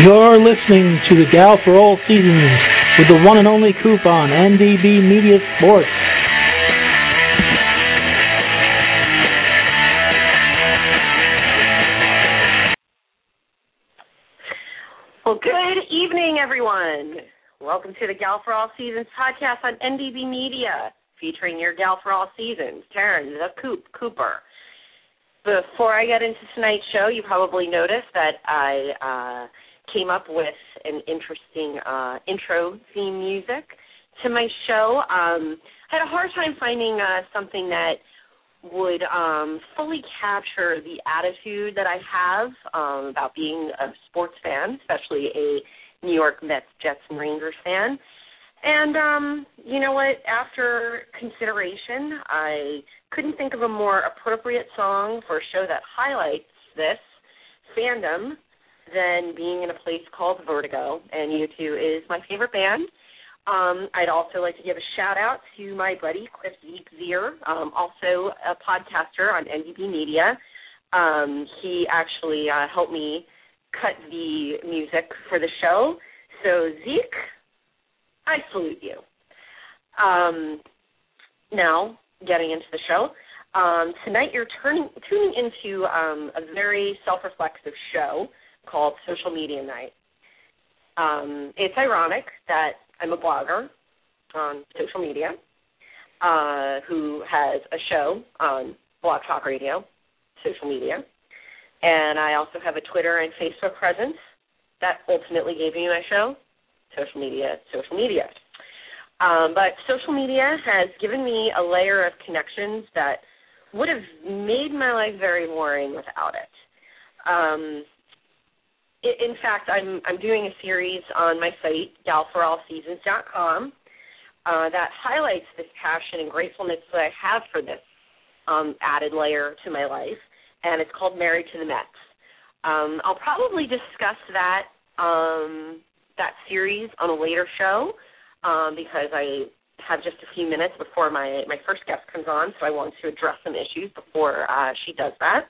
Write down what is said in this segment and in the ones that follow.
You're listening to the Gal for All Seasons with the one and only Coop on NDB Media Sports. Well, good evening, everyone. Welcome to the Gal for All Seasons podcast on NDB Media, featuring your Gal for All Seasons, Taryn, the Cooper. Before I get into tonight's show, you probably noticed that I came up with an interesting intro theme music to my show. I had a hard time finding something that would fully capture the attitude that I have about being a sports fan, especially a New York Mets, Jets, and Rangers fan. And you know what? After consideration, I couldn't think of a more appropriate song for a show that highlights this fandom than being in a place called Vertigo, and U2 is my favorite band. I'd also like to give a shout-out to my buddy, Cliff Zier, also a podcaster on NDB Media. He actually helped me cut the music for the show. So, Zeke, I salute you. Now, getting into the show. Tonight you're tuning into a very self-reflexive show called Social Media Night. It's ironic that I'm a blogger on social media who has a show on Blog Talk Radio, social media, and I also have a Twitter and Facebook presence that ultimately gave me my show, social media. But social media has given me a layer of connections that would have made my life very boring without it. In fact, I'm doing a series on my site, galforallseasons.com, that highlights this passion and gratefulness that I have for this added layer to my life, and it's called Married to the Mets. I'll probably discuss that series on a later show because I have just a few minutes before my first guest comes on, so I want to address some issues before she does that.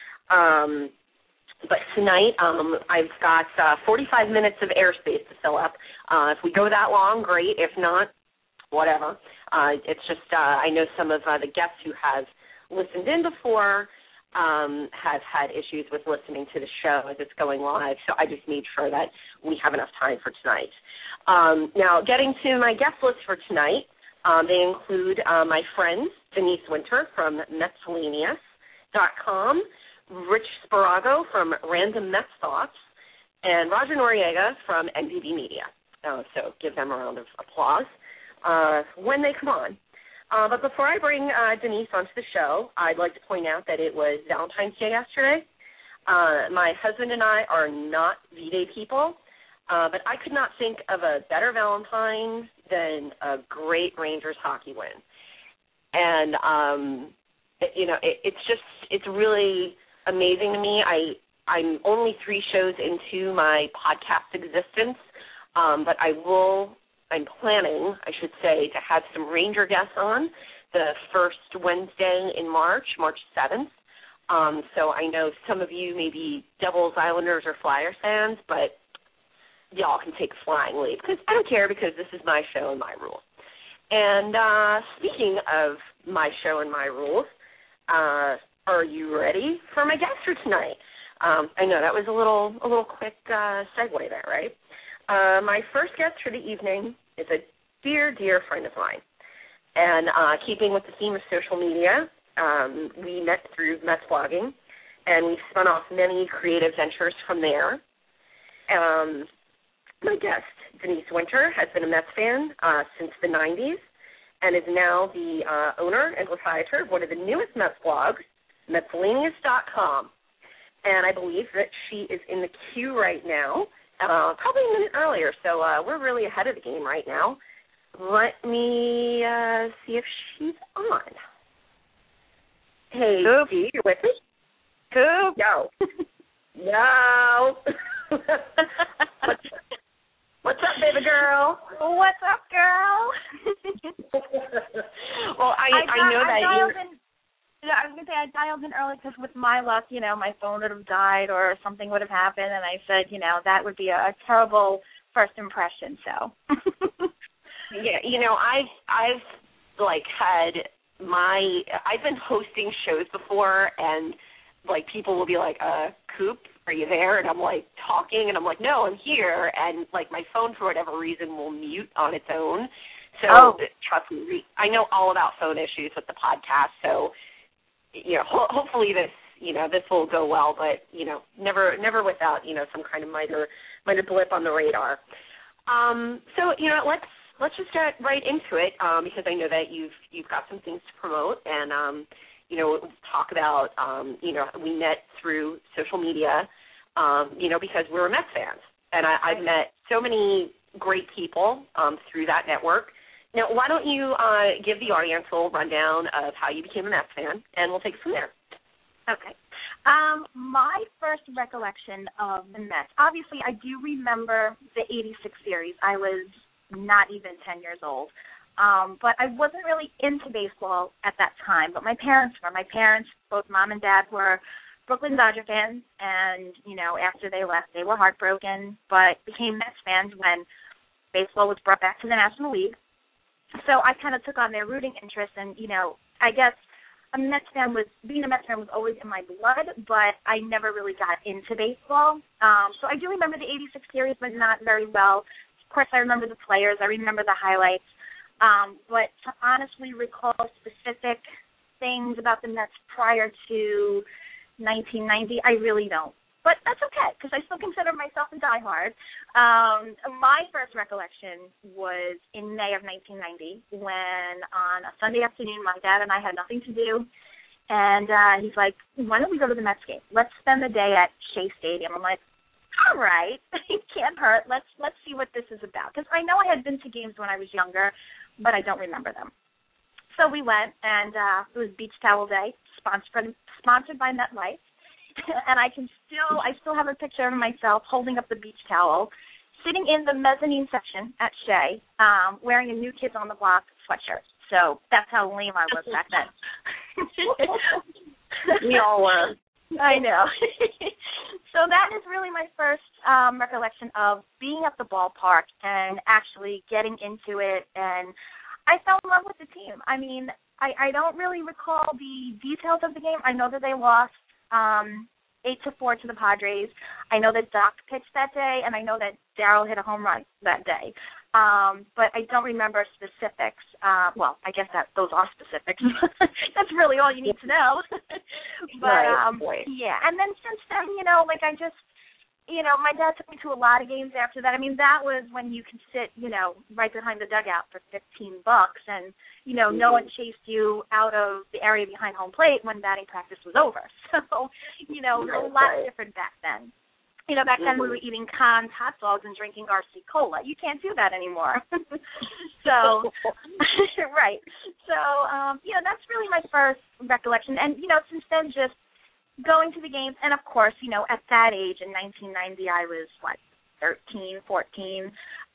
But tonight, I've got 45 minutes of airspace to fill up. If we go that long, great. If not, whatever. It's just I know some of the guests who have listened in before have had issues with listening to the show as it's going live, so I just made sure that we have enough time for tonight. Now, getting to my guest list for tonight, they include my friends, Denise Winter from Metscellaneous.com, Rich Sparago from Random Mets Thoughts, and Roger Noriega from NDB Media. So give them a round of applause when they come on. But before I bring Denise onto the show, I'd like to point out that it was Valentine's Day yesterday. My husband and I are not V-Day people, but I could not think of a better Valentine than a great Rangers hockey win. And, it's really amazing to me. I'm only 3 shows into my podcast existence, but I'm planning, I should say, to have some Ranger guests on the first Wednesday in March 7th. So I know some of you may be Devils, Islanders, or Flyers fans, but y'all can take flying leave because I don't care because this is my show and my rules. And speaking of my show and my rules, are you ready for my guest for tonight? I know that was a little quick segue there, right? My first guest for the evening is a dear, dear friend of mine. And keeping with the theme of social media, we met through Mets blogging, and we've spun off many creative ventures from there. My guest, Denise Winter, has been a Mets fan since the 90s and is now the owner and proprietor of one of the newest Mets blogs, Metscellaneous.com. And I believe that she is in the queue right now, probably a minute earlier, so we're really ahead of the game right now. Let me see if she's on. Hey, Coop. G, you with me? Coop. Yo. Yo. What's up, baby girl? What's up, girl? Well, I know that you... I was going to say, I dialed in early because with my luck, my phone would have died or something would have happened, and I said, that would be a terrible first impression. So. Yeah, I've I've been hosting shows before, and people will be like, Coop, are you there? And I'm talking, and I'm no, I'm here, and my phone for whatever reason will mute on its own. So trust me, I know all about phone issues with the podcast. So hopefully this will go well, but never without some kind of minor blip on the radar. So let's just get right into it because I know that you've got some things to promote and talk about we met through social media because we're Mets fans, and I've met so many great people through that network. Now, why don't you give the audience a little rundown of how you became a Mets fan, and we'll take it from there. Okay. My first recollection of the Mets, obviously I do remember the 86 series. I was not even 10 years old. But I wasn't really into baseball at that time, but my parents were. My parents, both mom and dad, were Brooklyn Dodger fans, and, after they left, they were heartbroken, but became Mets fans when baseball was brought back to the National League. So I kind of took on their rooting interest, and, I guess being a Mets fan was always in my blood, but I never really got into baseball. So I do remember the 86 series, but not very well. Of course, I remember the players. I remember the highlights. But to honestly recall specific things about the Mets prior to 1990, I really don't. But that's okay, because I still consider myself a diehard. My first recollection was in May of 1990 when on a Sunday afternoon my dad and I had nothing to do. And he's like, why don't we go to the Mets game? Let's spend the day at Shea Stadium. I'm like, all right, it can't hurt. Let's see what this is about. Because I know I had been to games when I was younger, but I don't remember them. So we went, and it was Beach Towel Day, sponsored by MetLife. And I still have a picture of myself holding up the beach towel, sitting in the mezzanine section at Shea, wearing a New Kids on the Block sweatshirt. So that's how lame I was back then. We all were. I know. So that is really my first recollection of being at the ballpark and actually getting into it, and I fell in love with the team. I mean, I don't really recall the details of the game. I know that they lost 8-4 to the Padres. I know that Doc pitched that day, and I know that Darryl hit a home run that day. But I don't remember specifics. Well, I guess those are specifics. That's really all you need to know. But, yeah. And then since then, I just, my dad took me to a lot of games after that. I mean, that was when you could sit, right behind the dugout for $15 and, no one chased you out of the area behind home plate when batting practice was over. So, it was a lot different back then. Back then we were eating Conn's hot dogs and drinking RC Cola. You can't do that anymore. So, right. So, that's really my first recollection. And, since then, just going to the games. And, of course, at that age in 1990, I was, 13, 14.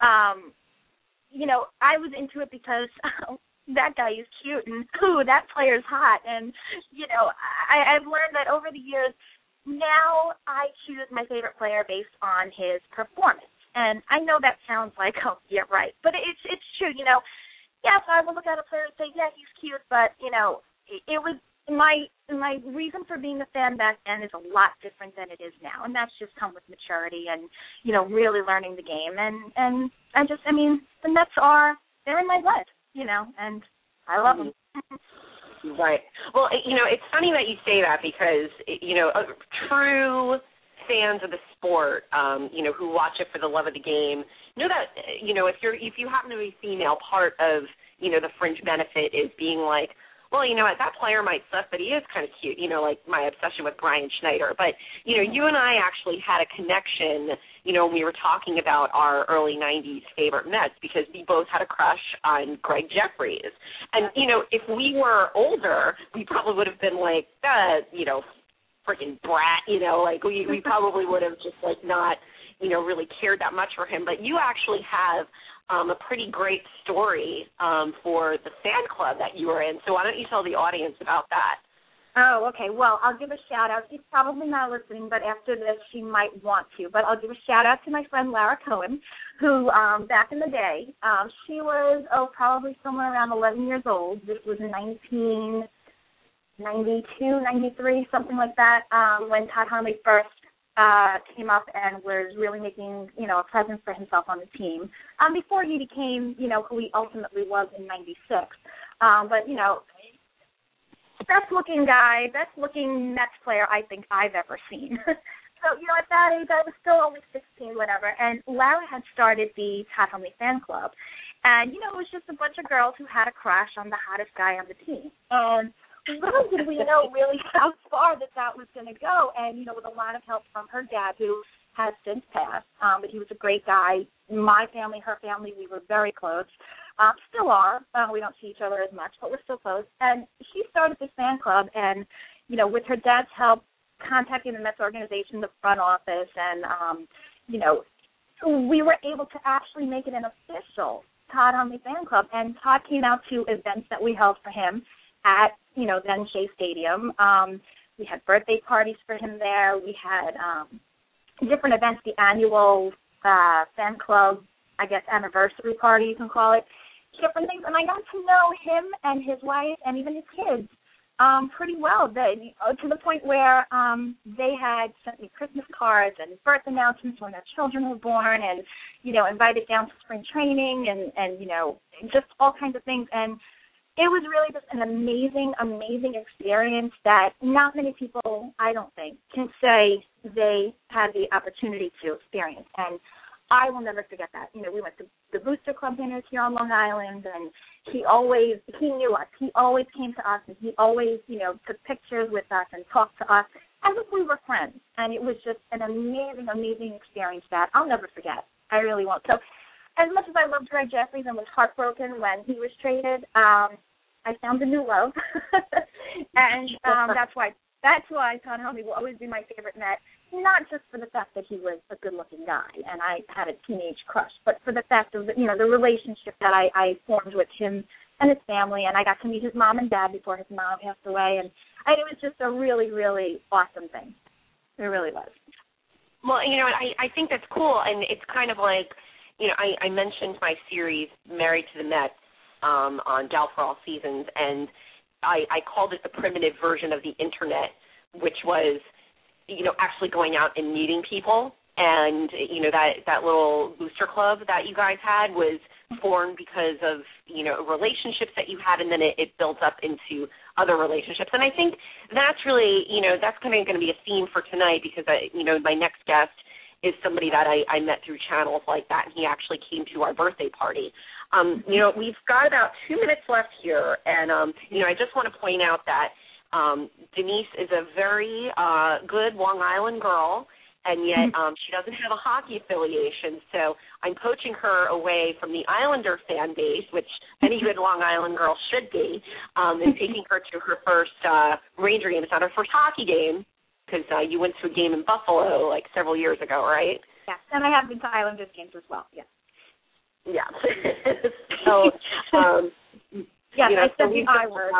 I was into it because that guy is cute and, that player's hot. And, I've learned that over the years, now I choose my favorite player based on his performance. And I know that sounds like, yeah, right. But it's true, Yes, I will look at a player and say, yeah, he's cute, but, it was my reason for being a fan back then is a lot different than it is now. And that's just come with maturity and, really learning the game. And the Mets they're in my blood, and I love them. Right. Well, it's funny that you say that because, true fans of the sport, who watch it for the love of the game, know that, if you happen to be female, part of, the fringe benefit is being like, well, that player might suck, but he is kind of cute, like my obsession with Brian Schneider. But, you and I actually had a connection, when we were talking about our early 90s favorite Mets because we both had a crush on Greg Jeffries. And, if we were older, we probably would have been like, freaking brat, we probably would have just, not, really cared that much for him. But you actually have a pretty great story for the fan club that you were in. So why don't you tell the audience about that? Oh, okay. Well, I'll give a shout-out. She's probably not listening, but after this she might want to. But I'll give a shout-out to my friend Lara Cohen, who back in the day, she was, probably somewhere around 11 years old. This was in 1992, 93, something like that, when Todd Hundley first came up and was really making, a presence for himself on the team. Before he became, who he ultimately was in 96. But, best-looking Mets player I think I've ever seen. So, at that age, I was still only 16, whatever, and Lara had started the Todd Hundley fan club. And, it was just a bunch of girls who had a crush on the hottest guy on the team. And little did we know really how far that was going to go. And, with a lot of help from her dad, who has since passed, but he was a great guy. My family, her family, we were very close. Still are. We don't see each other as much, but we're still close. And she started this fan club, and, with her dad's help, contacting the Mets organization, the front office, and, we were able to actually make it an official Todd Hundley fan club. And Todd came out to events that we held for him at, then Shea Stadium. We had birthday parties for him there. We had different events, the annual fan club, I guess, anniversary party, you can call it, different things. And I got to know him and his wife and even his kids pretty well, to the point where they had sent me Christmas cards and birth announcements when their children were born, and, invited down to spring training and just all kinds of things. And it was really just an amazing, amazing experience that not many people, I don't think, can say they had the opportunity to experience. And I will never forget that. We went to the Booster Club dinners here on Long Island, and he knew us. He always came to us, and he always, took pictures with us and talked to us as if we were friends. And it was just an amazing, amazing experience that I'll never forget. I really won't. So as much as I loved Greg Jeffries and was heartbroken when he was traded, I found a new love. And that's why Todd Hundley will always be my favorite Met, not just for the fact that he was a good-looking guy and I had a teenage crush, but for the fact of, the relationship that I formed with him and his family, and I got to meet his mom and dad before his mom passed away, and it was just a really, really awesome thing. It really was. Well, I think that's cool, and it's kind of like, I mentioned my series, Married to the Mets, on Gal for All Seasons, and I called it the primitive version of the Internet, which was, actually going out and meeting people. And, that little booster club that you guys had was formed because of, relationships that you had, and then it built up into other relationships. And I think that's really, that's kind of going to be a theme for tonight, because, my next guest is somebody that I met through channels like that, and he actually came to our birthday party. We've got about 2 minutes left here, and, I just want to point out that Denise is a very good Long Island girl, and yet she doesn't have a hockey affiliation, so I'm poaching her away from the Islander fan base, which any good Long Island girl should be, and taking her to her first Ranger game. It's not her first hockey game, because you went to a game in Buffalo like several years ago, right? Yes, and I have been to Islanders games as well, yes. Yeah. So, yes, I said the I word.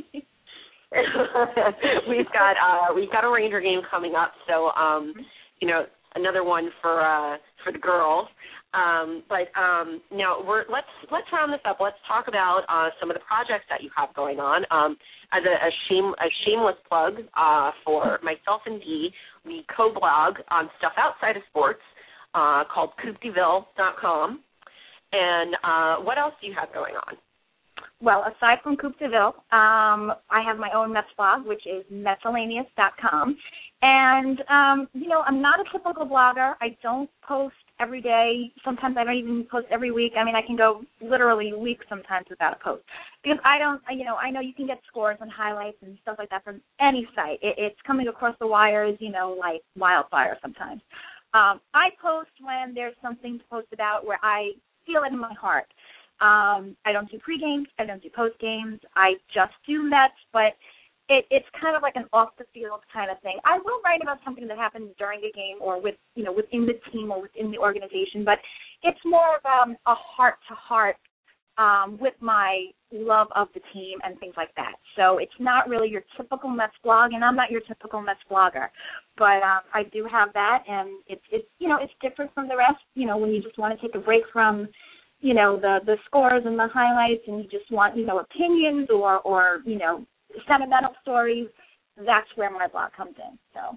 We've got a Ranger game coming up, so another one for the girls. But now let's round this up. Let's talk about some of the projects that you have going on. As a shameless plug for myself and Dee, we co-blog on stuff outside of sports called CoupDeVille.com. And what else do you have going on? Well, aside from Coupe de Ville, I have my own Mets blog, which is Metscellaneous.com. And, I'm not a typical blogger. I don't post every day. Sometimes I don't even post every week. I mean, I can go literally weeks sometimes without a post. Because I know you can get scores and highlights and stuff like that from any site. It's coming across the wires, like wildfire sometimes. I post when there's something to post about where I feel it in my heart. I don't do pre-games. I don't do post-games. I just do Mets, but it's kind of like an off-the-field kind of thing. I will write about something that happened during a game or within the team or within the organization, but it's more of a heart-to-heart with my love of the team and things like that. So it's not really your typical Mets blog, and I'm not your typical Mets blogger. But I do have that, and it's it's different from the rest. When you just want to take a break from, the scores and the highlights, and you just want, opinions or sentimental stories, that's where my blog comes in. So.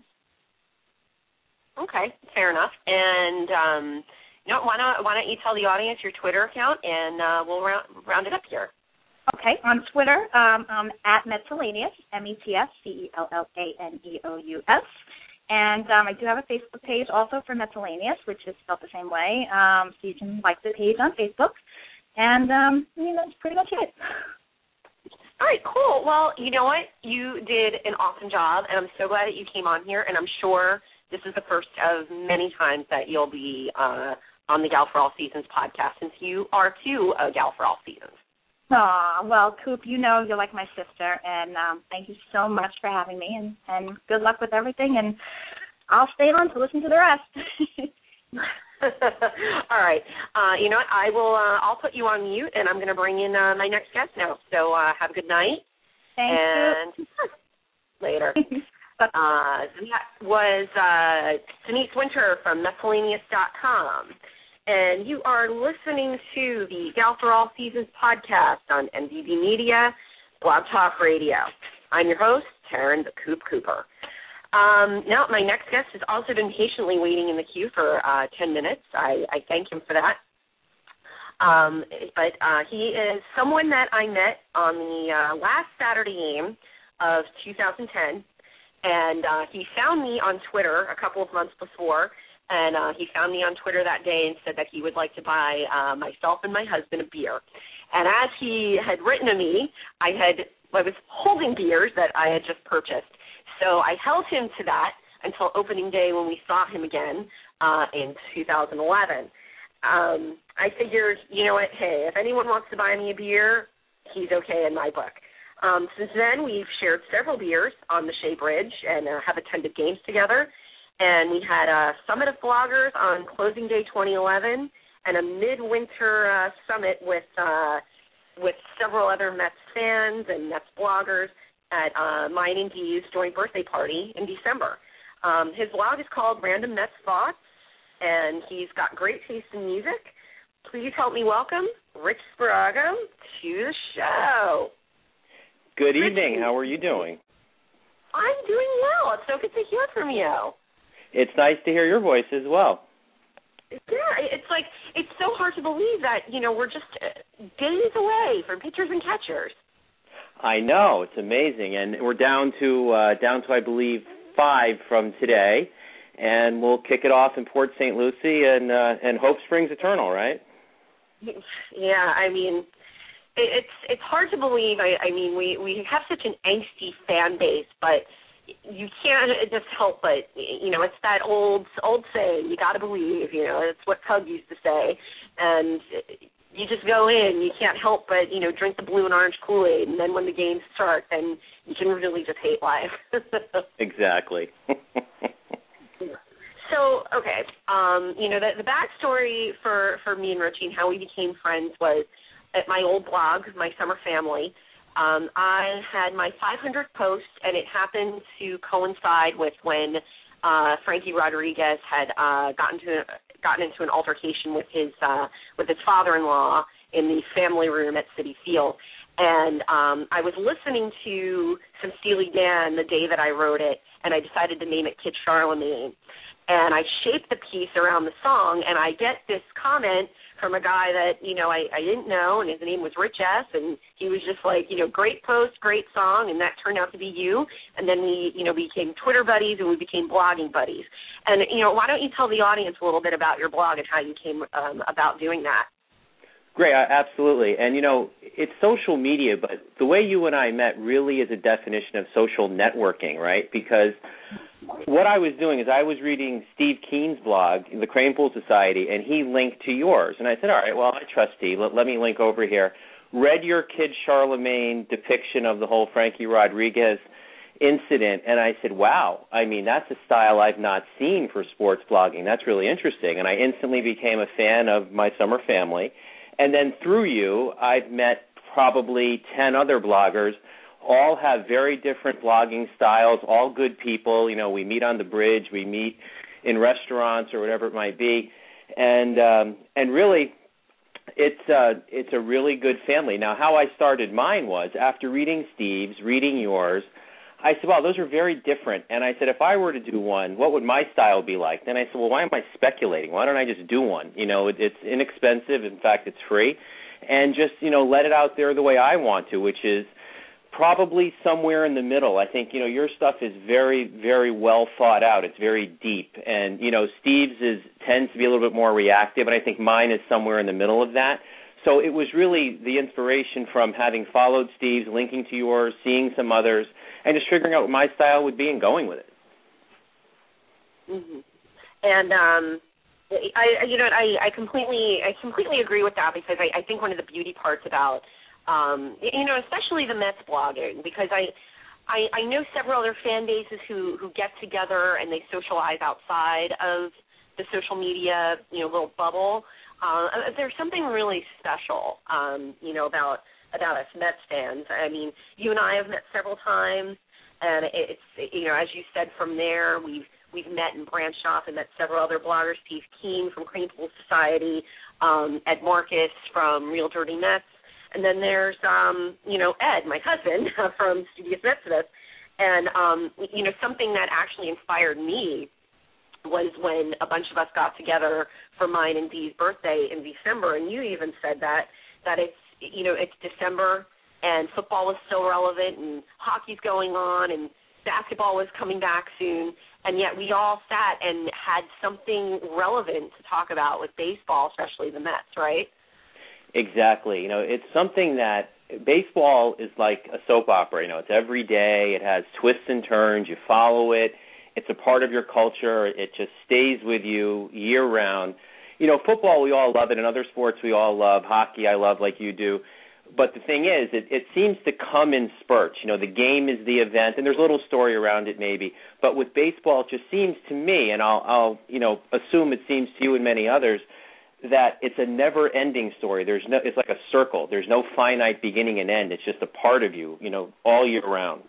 Okay, fair enough. And why don't you tell the audience your Twitter account, and we'll round it up here. Okay, on Twitter, I'm at Metzellaneous, METSCELLANEOUS. And I do have a Facebook page also for Metzellaneous, which is spelled the same way. So you can like the page on Facebook. And that's pretty much it. All right, cool. Well, you know what? You did an awesome job, and I'm so glad that you came on here, and I'm sure this is the first of many times that you'll be on the Gal for All Seasons podcast, since you are, too, a Gal for All Seasons. Aw, well, Coop, you're like my sister, and thank you so much for having me, and good luck with everything, and I'll stay on to listen to the rest. All right. You know what? I'll put you on mute, and I'm going to bring in my next guest now. So have a good night. Thank you. Later. That was Denise Winter from Metzellaneous.com. And you are listening to the Gal for All Seasons podcast on NDB Media, Blog Talk Radio. I'm your host, Taryn the Coop Cooper. Now, my next guest has also been patiently waiting in the queue for 10 minutes. I thank him for that. But he is someone that I met on the last Saturday game of 2010, and he found me on Twitter a couple of months before, and he found me on Twitter that day and said that he would like to buy myself and my husband a beer. And as he had written to me, I was holding beers that I had just purchased. So I held him to that until opening day when we saw him again in 2011. I figured, you know what, hey, if anyone wants to buy me a beer, he's okay in my book. Since then, we've shared several beers on the Shea Bridge and have attended games together. And we had a summit of bloggers on closing day 2011 and a midwinter summit with several other Mets fans and Mets bloggers at mine and Dee's joint birthday party in December. His blog is called Random Mets Thoughts, and he's got great taste in music. Please help me welcome Rich Sparago to the show. Good evening. How are you doing? I'm doing well. It's so good to hear from you. It's nice to hear your voice as well. Yeah, it's so hard to believe that, we're just days away from pitchers and catchers. I know, it's amazing, and we're down to I believe 5 from today, and we'll kick it off in Port St. Lucie, and hope springs eternal, right? Yeah, I mean, it's hard to believe. I mean, we have such an angsty fan base, but you can't just help but, it's that old saying, you got to believe, it's what Tug used to say, and you just go in, you can't help but, drink the blue and orange Kool-Aid, and then when the games start, then you can really just hate life. Exactly. So, okay, the backstory for me and Richie and how we became friends was at my old blog, My Summer Family. I had my 500th post, and it happened to coincide with when Frankie Rodriguez had gotten into an altercation with his father-in-law in the family room at Citi Field. And I was listening to some Steely Dan the day that I wrote it, and I decided to name it Kid Charlemagne. And I shaped the piece around the song, and I get this comment from a guy that, I didn't know, and his name was Rich S., and he was just like, great post, great song, and that turned out to be you. And then we, became Twitter buddies, and we became blogging buddies. And, why don't you tell the audience a little bit about your blog and how you came about doing that? Great, absolutely. And, it's social media, but the way you and I met really is a definition of social networking, right? Because what I was doing is I was reading Steve Keen's blog, the Cranepool Society, and he linked to yours. And I said, all right, well, I trust Steve. Let me link over here. Read your Kid Charlemagne depiction of the whole Frankie Rodriguez incident, and I said, wow, I mean, that's a style I've not seen for sports blogging. That's really interesting. And I instantly became a fan of My Summer Family. And then through you, I've met probably 10 other bloggers. All have very different blogging styles, all good people. You know, we meet on the bridge, we meet in restaurants or whatever it might be. And really, it's a really good family. Now, how I started mine was after reading Steve's, reading yours, I said, wow, those are very different. And I said, if I were to do one, what would my style be like? Then I said, well, why am I speculating? Why don't I just do one? You know, it's inexpensive. In fact, it's free. And just, you know, let it out there the way I want to, which is probably somewhere in the middle. I think, you know, your stuff is very, very well thought out. It's very deep. And, you know, Steve's tends to be a little bit more reactive, and I think mine is somewhere in the middle of that. So it was really the inspiration from having followed Steve's, linking to yours, seeing some others, and just figuring out what my style would be and going with it. Mm-hmm. And I completely agree with that, because I think one of the beauty parts about you know, especially the Mets blogging, because I know several other fan bases who get together and they socialize outside of the social media, you know, little bubble. There's something really special, you know, about us Mets fans. I mean, you and I have met several times, and it's, you know, as you said, from there we've met and branched off and met several other bloggers, Steve Keen from Cranepool Society, Ed Marcus from Real Dirty Mets, and then there's, you know, Ed, my husband, from Studious Metsmith. And, you know, something that actually inspired me was when a bunch of us got together for mine and Dee's birthday in December, and you even said that it's, you know, it's December and football was still relevant and hockey's going on and basketball was coming back soon, and yet we all sat and had something relevant to talk about with baseball, especially the Mets, right? Exactly. You know, it's something that baseball is like a soap opera. You know, it's every day. It has twists and turns. You follow it. It's a part of your culture. It just stays with you year-round. You know, football, we all love it, and other sports we all love. Hockey I love like you do. But the thing is, it seems to come in spurts. You know, the game is the event, and there's a little story around it maybe. But with baseball, it just seems to me, and I'll you know, assume it seems to you and many others, that it's a never-ending story. It's like a circle. There's no finite beginning and end. It's just a part of you, you know, all year round.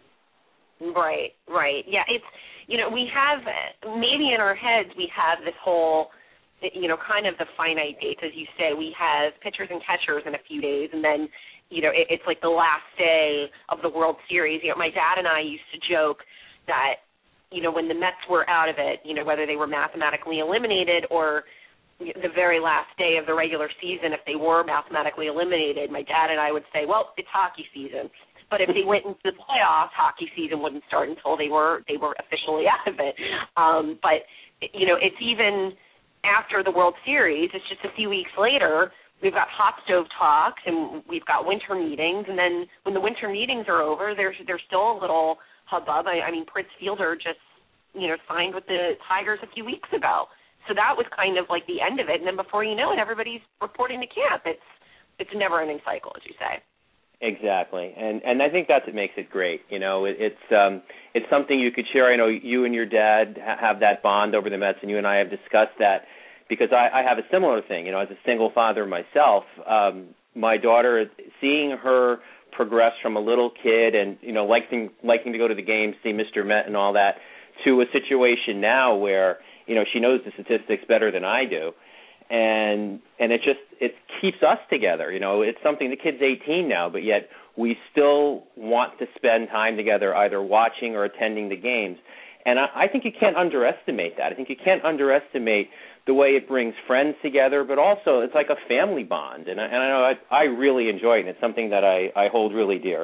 Right. Yeah, it's, you know, we have, maybe in our heads we have this whole, you know, kind of the finite dates, as you say. We have pitchers and catchers in a few days, and then, you know, it's like the last day of the World Series. You know, my dad and I used to joke that, you know, when the Mets were out of it, you know, whether they were mathematically eliminated or the very last day of the regular season, if they were mathematically eliminated, my dad and I would say, well, it's hockey season. But if they went into the playoffs, hockey season wouldn't start until they were officially out of it. But, you know, it's even after the World Series, it's just a few weeks later, we've got hot stove talks and we've got winter meetings. And then when the winter meetings are over, there's still a little hubbub. I mean, Prince Fielder just, you know, signed with the Tigers a few weeks ago. So that was kind of like the end of it. And then before you know it, everybody's reporting to camp. It's a never-ending cycle, as you say. Exactly, and I think that's what makes it great. You know, it's something you could share. I know you and your dad have that bond over the Mets, and you and I have discussed that because I have a similar thing. You know, as a single father myself, my daughter, seeing her progress from a little kid and, you know, liking to go to the games, see Mr. Met and all that, to a situation now where, you know, she knows the statistics better than I do. And it keeps us together. You know, it's something, the kid's 18 now, but yet we still want to spend time together either watching or attending the games. And I think you can't underestimate that. I think you can't underestimate the way it brings friends together, but also it's like a family bond. And I know I really enjoy it, and it's something that I hold really dear.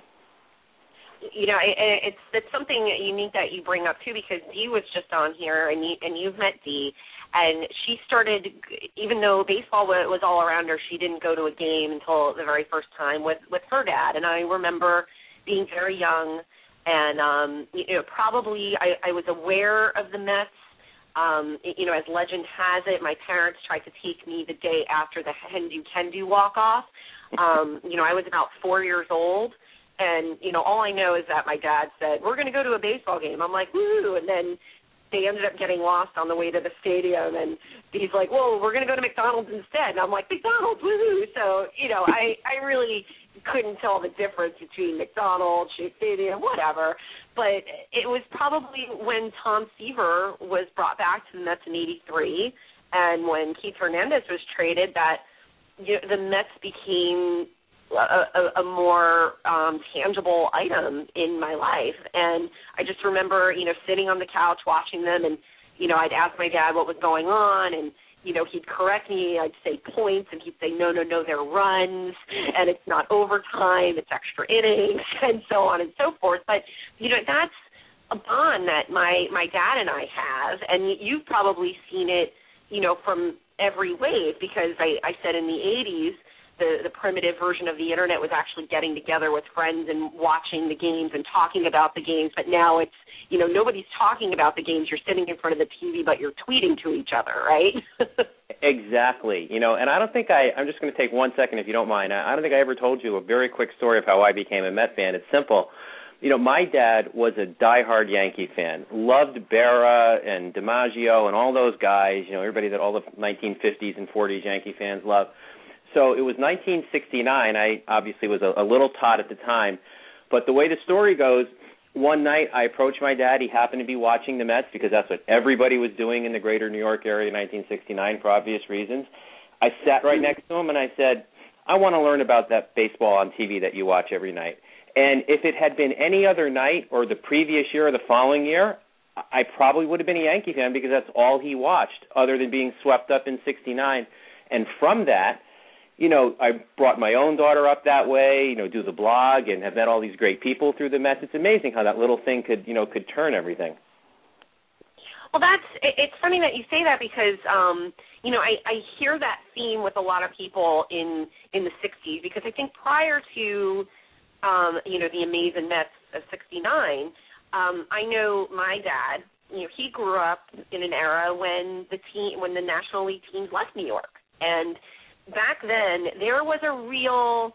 You know, it's something unique that you bring up, too, because Dee was just on here, and you've met Dee. And she started, even though baseball was all around her, she didn't go to a game until the very first time with her dad. And I remember being very young, and you know, probably I was aware of the Mets. You know, as legend has it, my parents tried to take me the day after the Can-Do walk-off. You know, I was about 4 years old. And, you know, all I know is that my dad said, we're going to go to a baseball game. I'm like, woo! And then they ended up getting lost on the way to the stadium, and he's like, well, we're going to go to McDonald's instead. And I'm like, McDonald's, woohoo. So, I really couldn't tell the difference between McDonald's, Shea Stadium, whatever. But it was probably when Tom Seaver was brought back to the Mets in '83 and when Keith Hernandez was traded that the Mets became a more tangible item in my life. And I just remember, sitting on the couch watching them, and, I'd ask my dad what was going on, and, he'd correct me. I'd say points, and he'd say, no, they're runs, and it's not overtime, it's extra innings, and so on and so forth. But, that's a bond that my dad and I have, and you've probably seen it, from every wave, because I said in the 80s, the primitive version of the Internet was actually getting together with friends and watching the games and talking about the games, but now it's, nobody's talking about the games. You're sitting in front of the TV, but you're tweeting to each other, right? Exactly. And I don't think I'm just going to take 1 second, if you don't mind. I don't think I ever told you a very quick story of how I became a Met fan. It's simple. My dad was a diehard Yankee fan, loved Berra and DiMaggio and all those guys, everybody that all the 1950s and 40s Yankee fans love. So it was 1969. I obviously was a little tot at the time. But the way the story goes, one night I approached my dad. He happened to be watching the Mets because that's what everybody was doing in the greater New York area in 1969 for obvious reasons. I sat right next to him and I said, I want to learn about that baseball on TV that you watch every night. And if it had been any other night or the previous year or the following year, I probably would have been a Yankee fan because that's all he watched other than being swept up in 69. And from that, I brought my own daughter up that way, do the blog and have met all these great people through the Mets. It's amazing how that little thing could turn everything. Well, it's funny that you say that because, I hear that theme with a lot of people in the 60s because I think prior to, the amazing Mets of 69, I know my dad, he grew up in an era when the National League teams left New York. And back then, there was a real,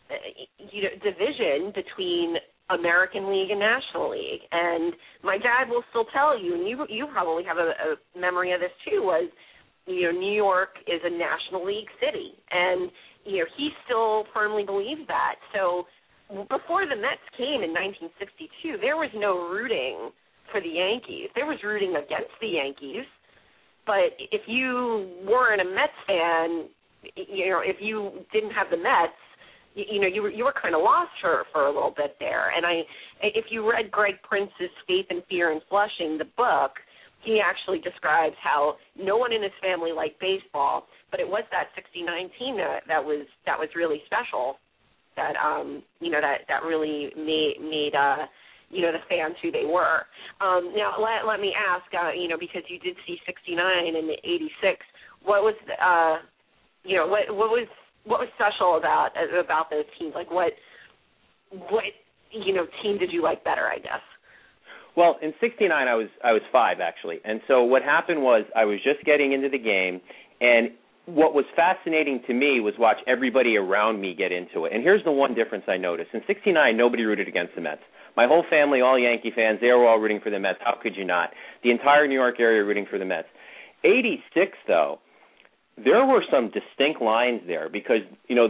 division between American League and National League. And my dad will still tell you, and you probably have a memory of this too, was, New York is a National League city. And, he still firmly believes that. So before the Mets came in 1962, there was no rooting for the Yankees. There was rooting against the Yankees. But if you weren't a Mets fan, if you didn't have the Mets, you were kind of lost for a little bit there. And if you read Greg Prince's Faith and Fear in Flushing, the book, he actually describes how no one in his family liked baseball, but it was that 69 team that was really special. That that really made the fans who they were. Now let me ask, because you did see 69 and 86, what was what was special about those teams? Like what team did you like better, I guess? Well, in 69 I was 5 actually. And so what happened was I was just getting into the game, and what was fascinating to me was watch everybody around me get into it. And here's the one difference I noticed. In 69, nobody rooted against the Mets. My whole family, all Yankee fans, they were all rooting for the Mets. How could you not? The entire New York area rooting for the Mets. 86, though, there were some distinct lines there because,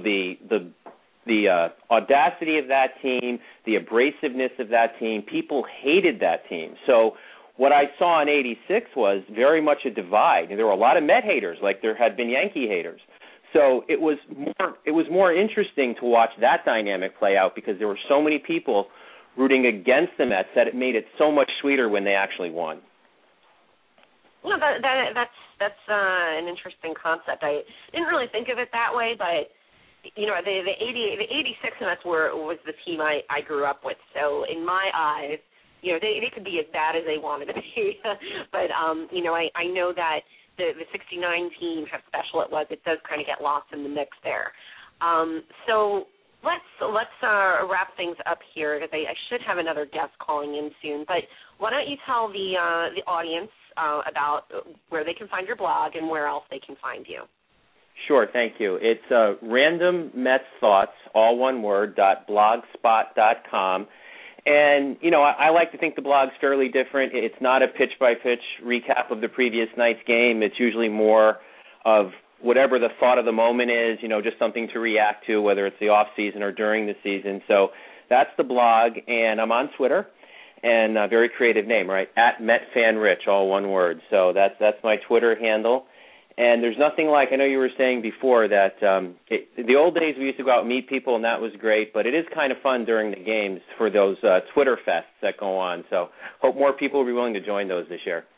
the audacity of that team, the abrasiveness of that team, people hated that team. So what I saw in 86 was very much a divide. And there were a lot of Met haters, like there had been Yankee haters. So it was more interesting to watch that dynamic play out because there were so many people rooting against the Mets that it made it so much sweeter when they actually won. Well, that's an interesting concept. I didn't really think of it that way, but the 86 Mets was the team I grew up with. So in my eyes, they could be as bad as they wanted to be. But, I know that the 69 team, how special it was, it does kind of get lost in the mix there. So let's wrap things up here because I should have another guest calling in soon. But why don't you tell the audience about where they can find your blog and where else they can find you? Sure, thank you. It's Random Mets Thoughts, all one word, .blogspot.com. And, I like to think the blog's fairly different. It's not a pitch-by-pitch recap of the previous night's game. It's usually more of whatever the thought of the moment is, just something to react to, whether it's the off-season or during the season. So that's the blog, and I'm on Twitter, and a very creative name, right, @MetFanRich, all one word. So that's my Twitter handle. And there's nothing like, I know you were saying before that the old days we used to go out and meet people, and that was great, but it is kind of fun during the games for those Twitter fests that go on. So hope more people will be willing to join those this year.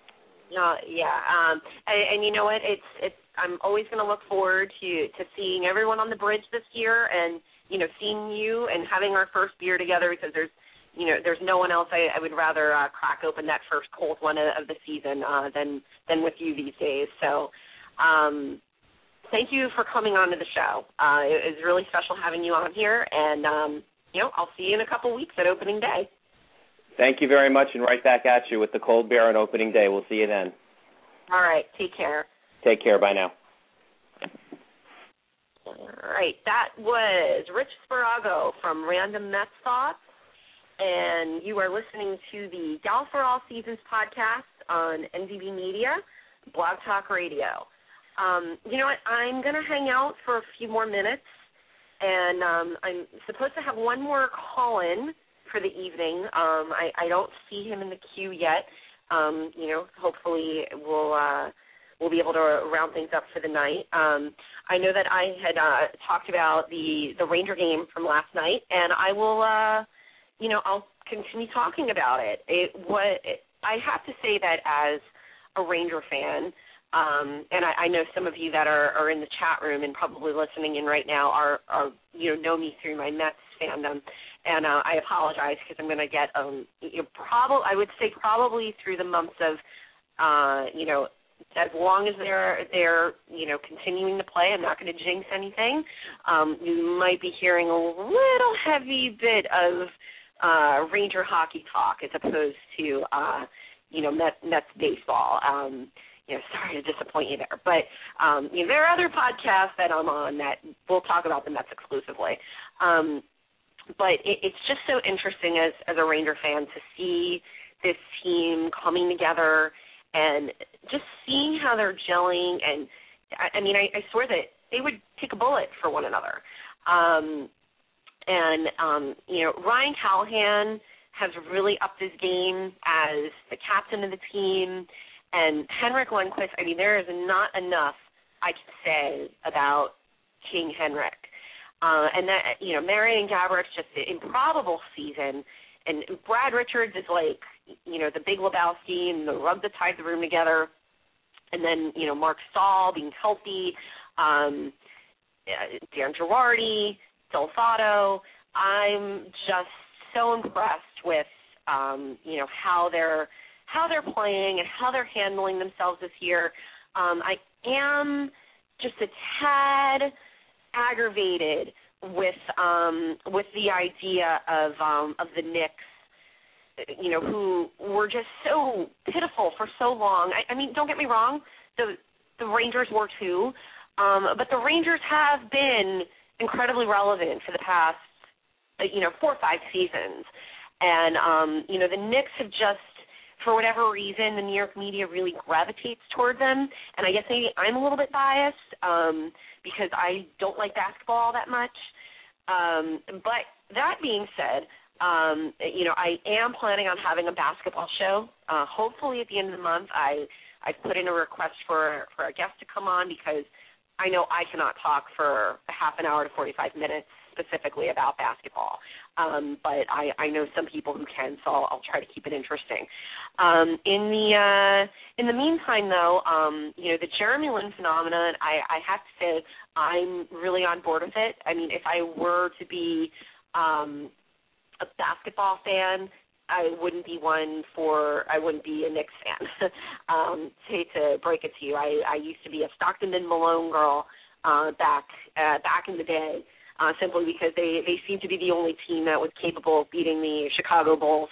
And you know what? I'm always going to look forward to seeing everyone on the bridge this year, and seeing you and having our first beer together, because there's no one else I would rather crack open that first cold one of the season than with you these days. So thank you for coming on to the show. It was really special having you on here, and I'll see you in a couple weeks at opening day. Thank you very much, and right back at you with the cold beer on opening day. We'll see you then. All right. Take care. Take care. Bye now. All right. That was Rich Sparago from Random Mets Thoughts, and you are listening to the Gal for All Seasons podcast on NDB Media, Blog Talk Radio. You know what? I'm going to hang out for a few more minutes, and I'm supposed to have one more call-in for the evening. I don't see him in the queue yet. Hopefully we'll be able to round things up for the night. I know that I had talked about the Ranger game from last night, and I will, I'll continue talking about it. I have to say that as a Ranger fan, and I know some of you that are in the chat room and probably listening in right now are know me through my Mets fandom. And I apologize because I'm going to get I would say probably through the months of as long as they're continuing to play. I'm not going to jinx anything. You might be hearing a little heavy bit of Ranger hockey talk as opposed to Mets baseball. Sorry to disappoint you there, but there are other podcasts that I'm on that will talk about the Mets exclusively. But it's just so interesting as a Ranger fan to see this team coming together and just seeing how they're gelling. And, I swear that they would take a bullet for one another. Ryan Callahan has really upped his game as the captain of the team. And Henrik Lundqvist, there is not enough I can say about King Henrik. And that, Marian Gaborik, just an improbable season. And Brad Richards is like, the big Lebowski and the rug that tied the room together. And then, Mark Stahl being healthy, Dan Girardi, Del Fato. I'm just so impressed with, how they're playing and how they're handling themselves this year. I am just a tad aggravated with the idea of the Knicks, who were just so pitiful for so long. Don't get me wrong, the Rangers were too, but the Rangers have been incredibly relevant for the past 4 or 5 seasons, and the Knicks have just, for whatever reason, the New York media really gravitates toward them, and I guess maybe I'm a little bit biased because I don't like basketball that much. But that being said, I am planning on having a basketball show. Hopefully at the end of the month, I've put in a request for a guest to come on because I know I cannot talk for a half an hour to 45 minutes specifically about basketball. But I know some people who can, so I'll try to keep it interesting. In the meantime, though, the Jeremy Lin phenomenon, I have to say I'm really on board with it. If I were to be a basketball fan, I wouldn't be a Knicks fan. Hate to break it to you. I used to be a Stockton and Malone girl back in the day. Simply because they seem to be the only team that was capable of beating the Chicago Bulls.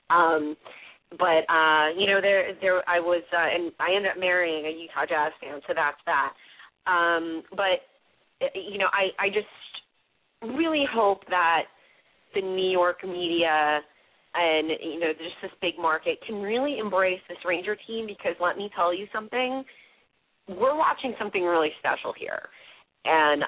But there I was, and I ended up marrying a Utah Jazz fan, so that's that. But I just really hope that the New York media and, just this big market can really embrace this Ranger team, because let me tell you something, we're watching something really special here. And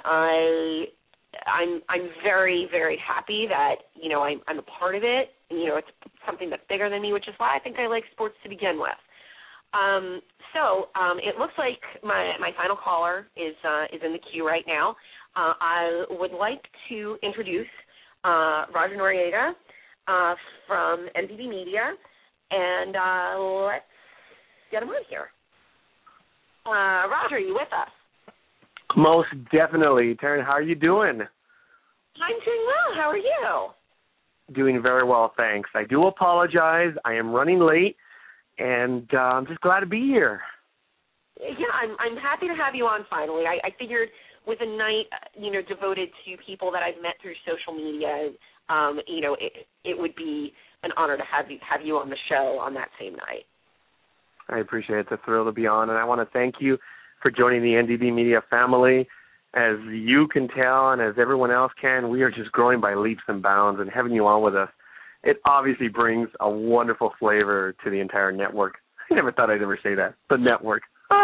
I'm very, very happy that, I'm a part of it. And, it's something that's bigger than me, which is why I think I like sports to begin with. So it looks like my final caller is in the queue right now. I would like to introduce Roger Noriega from NDB Media, and let's get him on here. Roger, are you with us? Most definitely. Taryn, how are you doing? I'm doing well. How are you? Doing very well, thanks. I do apologize. I am running late, and I'm just glad to be here. Yeah, I'm happy to have you on finally. I figured with a night, devoted to people that I've met through social media, it would be an honor to have you on the show on that same night. I appreciate it. It's a thrill to be on, and I want to thank you for joining the NDB Media family. As you can tell, and as everyone else can, we are just growing by leaps and bounds, and having you on with us, it obviously brings a wonderful flavor to the entire network. I never thought I'd ever say that, the network.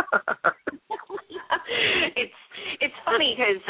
It's funny because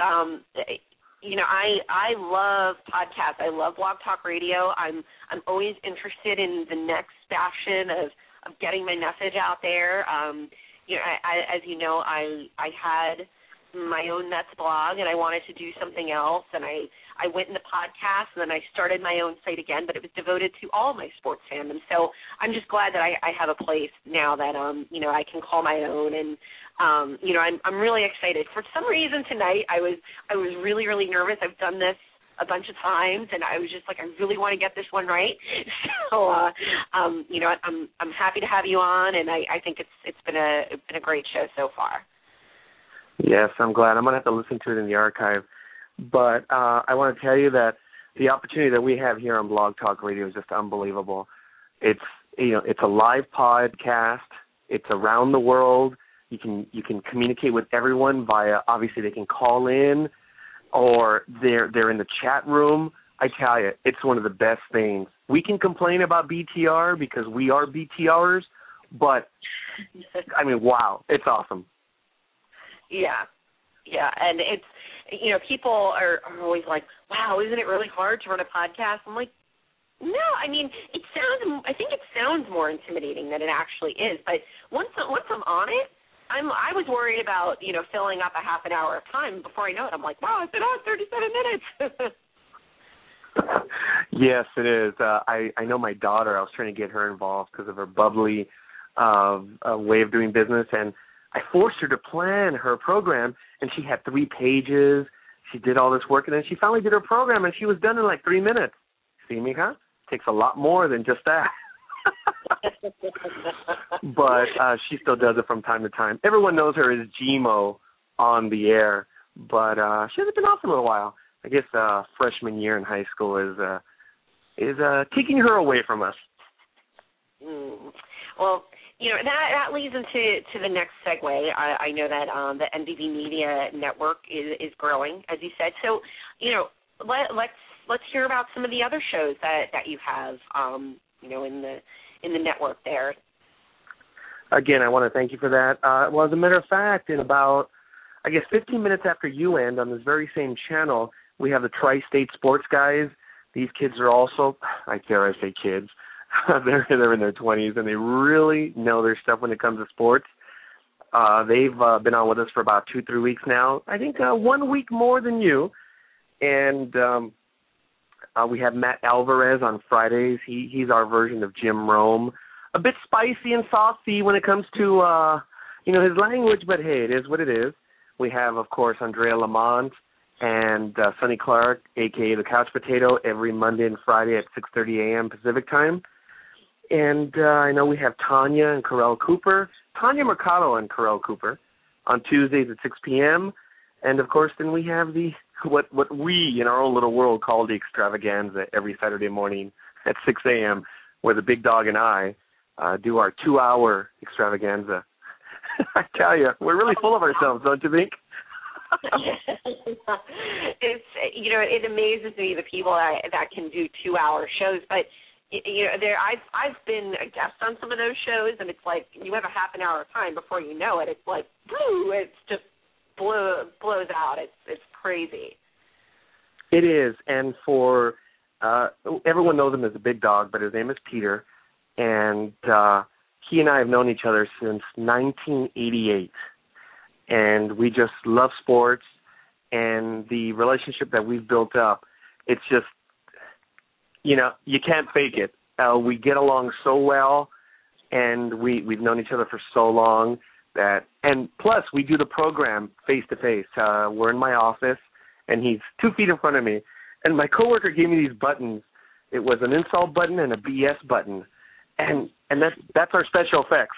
I love podcasts. I love Blog Talk Radio. I'm always interested in the next fashion of getting my message out there. As you know, I had my own Mets blog, and I wanted to do something else, and I went into podcasts, and then I started my own site again, but it was devoted to all my sports fandom. So I'm just glad that I have a place now that I can call my own, and I'm really excited. For some reason tonight, I was really, really nervous. I've done this a bunch of times, and I was just like, I really want to get this one right. So I'm happy to have you on, and I think it's been a great show so far. Yes, I'm glad. I'm going to have to listen to it in the archive. But I want to tell you that the opportunity that we have here on Blog Talk Radio is just unbelievable. It's a live podcast. It's around the world. You can communicate with everyone via, obviously they can call in, or they're in the chat room. I tell you, it's one of the best things. We can complain about BTR because we are BTRers, but I mean, wow, it's awesome. Yeah, and it's, people are always like, wow, isn't it really hard to run a podcast? I'm like, no, I mean, I think it sounds more intimidating than it actually is, but once I'm on it, I was worried about, filling up a half an hour of time. Before I know it, I'm like, wow, I've been on 37 minutes. Yes, it is. I know my daughter, I was trying to get her involved because of her bubbly way of doing business, and I forced her to plan her program, and she had 3 pages. She did all this work, and then she finally did her program, and she was done in like 3 minutes. See me, huh? Takes a lot more than just that. But she still does it from time to time. Everyone knows her as GMO on the air, but she hasn't been off in a little while. I guess freshman year in high school is taking her away from us. Well, that leads into the next segue. I know that the NDB Media Network is growing, as you said. So, let's hear about some of the other shows that you have, in the network there. Again, I want to thank you for that. Well, as a matter of fact, in about, 15 minutes after you end on this very same channel, we have the Tri-State Sports Guys. These kids are also, I dare I say kids, they're in their 20s, and they really know their stuff when it comes to sports. They've been on with us for about 2-3 weeks now. I think 1 week more than you. And we have Matt Alvarez on Fridays. He's our version of Jim Rome. A bit spicy and saucy when it comes to, his language, but hey, it is what it is. We have, of course, Andrea Lamont and Sonny Clark, a.k.a. the Couch Potato, every Monday and Friday at 6:30 a.m. Pacific time. And I know we have Tanya and Carell Cooper, Tanya Mercado and Carell Cooper on Tuesdays at 6 p.m. And, of course, then we have what we in our own little world call the extravaganza every Saturday morning at 6 a.m., where the big dog and I do our 2-hour extravaganza. I tell you, we're really full of ourselves, don't you think? It's, it amazes me the people that can do 2-hour shows, but I've been a guest on some of those shows, and it's like you have a half an hour of time before you know it. It's like, woo, it's just blows out. It's crazy. It is, and for everyone knows him as a big dog, but his name is Peter, and he and I have known each other since 1988, and we just love sports, and the relationship that we've built up, it's just, you can't fake it. We get along so well, and we've known each other for so long and plus we do the program face to face. We're in my office, and he's 2 feet in front of me, and my coworker gave me these buttons. It was an insult button and a BS button, and that's our special effects.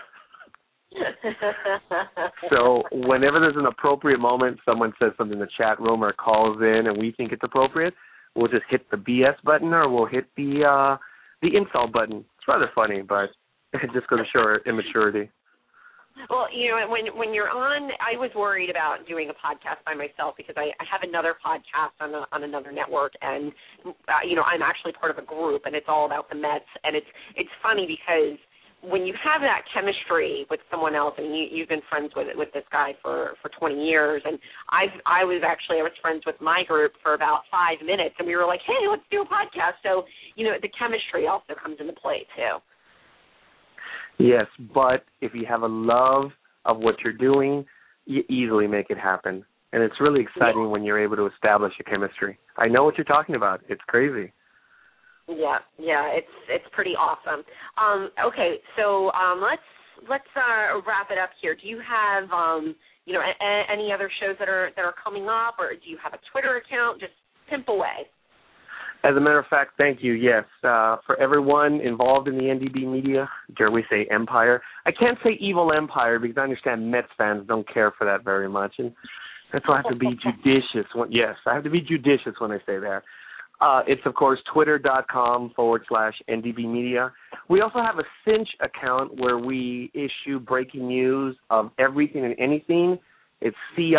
So whenever there's an appropriate moment, someone says something in the chat room or calls in, and we think it's appropriate, we'll just hit the BS button or we'll hit the insult button. It's rather funny, but it just goes to show our immaturity. Well, when you're on, I was worried about doing a podcast by myself because I have another podcast on another network, and I'm actually part of a group, and it's all about the Mets, and it's funny because when you have that chemistry with someone else, and you've been friends with this guy for 20 years, and I was friends with my group for about 5 minutes, and we were like, hey, let's do a podcast. So the chemistry also comes into play too. Yes, but if you have a love of what you're doing, you easily make it happen. And it's really exciting when you're able to establish a chemistry. I know what you're talking about. It's crazy. Yeah, it's pretty awesome. Okay, so let's wrap it up here. Do you have any other shows that are coming up, or do you have a Twitter account? Just pimp away. As a matter of fact, thank you. Yes, for everyone involved in the NDB media, dare we say empire? I can't say evil empire because I understand Mets fans don't care for that very much, and that's why I have to be judicious. I have to be judicious when I say that. It's, of course, twitter.com/NDB media. We also have a Cinch account where we issue breaking news of everything and anything. It's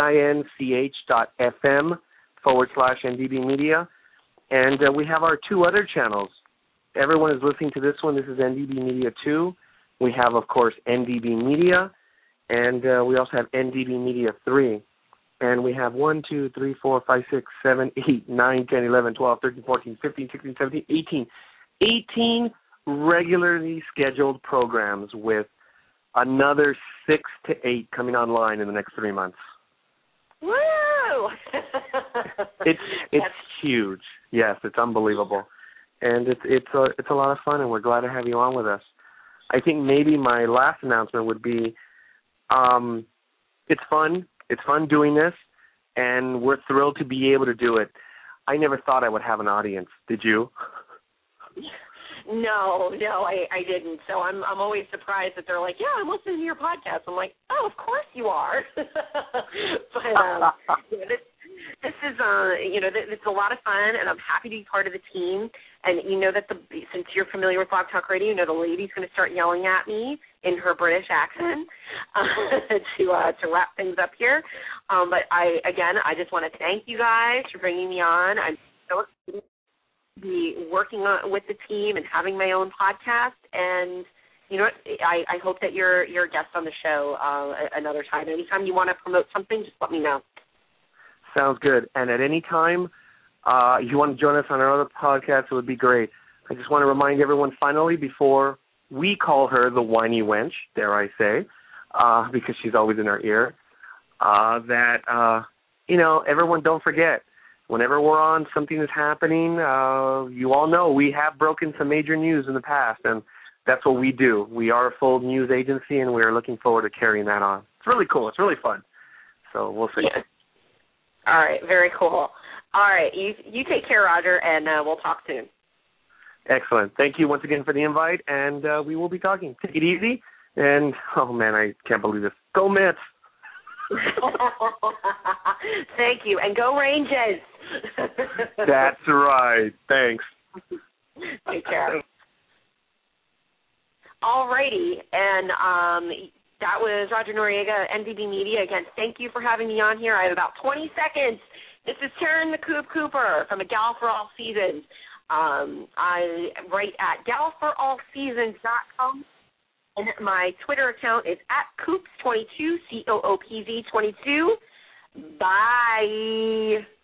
CINCH.FM/NDB media. And we have our 2 other channels. Everyone is listening to this one. This is NDB Media 2. We have, of course, NDB Media, and we also have NDB Media 3. And we have 1, 2, 3, 4, 5, 6, 7, 8, 9, 10, 11, 12, 13, 14, 15, 16, 17, 18. 18 regularly scheduled programs with another 6 to 8 coming online in the next 3 months. Woo! It's huge. Yes, it's unbelievable, and it's a lot of fun, and we're glad to have you on with us. I think maybe my last announcement would be, it's fun. It's fun doing this, and we're thrilled to be able to do it. I never thought I would have an audience. Did you? No, I didn't. So I'm always surprised that they're like, yeah, I'm listening to your podcast. I'm like, oh, of course you are. But this is it's a lot of fun, and I'm happy to be part of the team. And that since you're familiar with Blog Talk Radio, the lady's going to start yelling at me in her British accent to wrap things up here. But I just want to thank you guys for bringing me on. I'm so excited to be working with the team and having my own podcast. And I hope that you're a guest on the show another time. Anytime you want to promote something, just let me know. Sounds good. And at any time you want to join us on our other podcast, it would be great. I just want to remind everyone finally, before we call her the whiny wench, dare I say, because she's always in our ear, that, everyone don't forget, whenever we're on, something is happening, you all know we have broken some major news in the past, and that's what we do. We are a full news agency, and we are looking forward to carrying that on. It's really cool. It's really fun. So we'll see. Yeah. All right, very cool. All right, you take care, Roger, and we'll talk soon. Excellent. Thank you once again for the invite, and we will be talking. Take it easy, and, oh, man, I can't believe this. Go Mets! Thank you, and go Rangers! That's right. Thanks. Take care. All righty, and That was Roger Noriega, NDB Media. Again, thank you for having me on here. I have about 20 seconds. This is Karen the Coop Cooper from A Gal for All Seasons. I write at galforallseasons.com. And my Twitter account is @Coops22, COOPZ22. Bye.